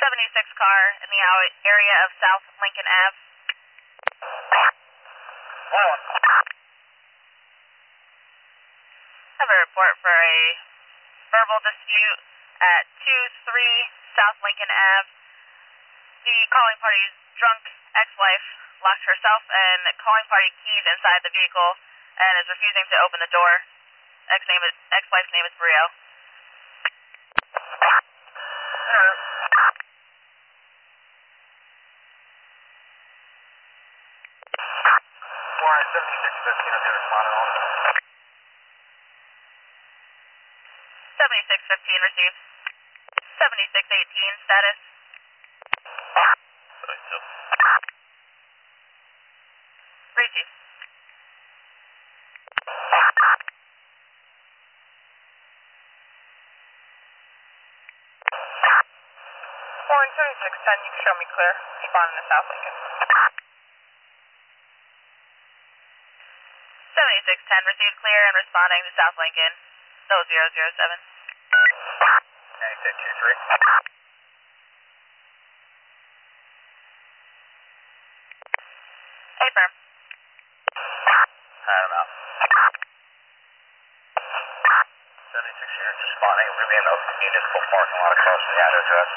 76 car in the area of South Lincoln Ave. 21. I have a report for a verbal dispute at 23 South Lincoln Ave. The calling party's drunk ex-wife locked herself and calling party keys inside the vehicle and is refusing to open the door. Ex-wife's name is Brio. 7615 of the respondent also. 7615 received. 7618 status. 72. Received. Warren 7610, you can show me clear. Responding to South Lincoln. 7610 received clear and responding to South Lincoln. No 007. 9623. Affirm. I'm out. 76 here, responding. We're going to be in the municipal parking lot across from the address.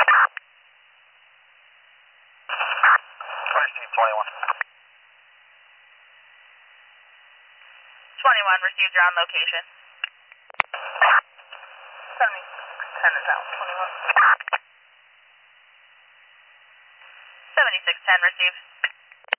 2221. 21 received your on location. 7610 is out. 21. 7610 received.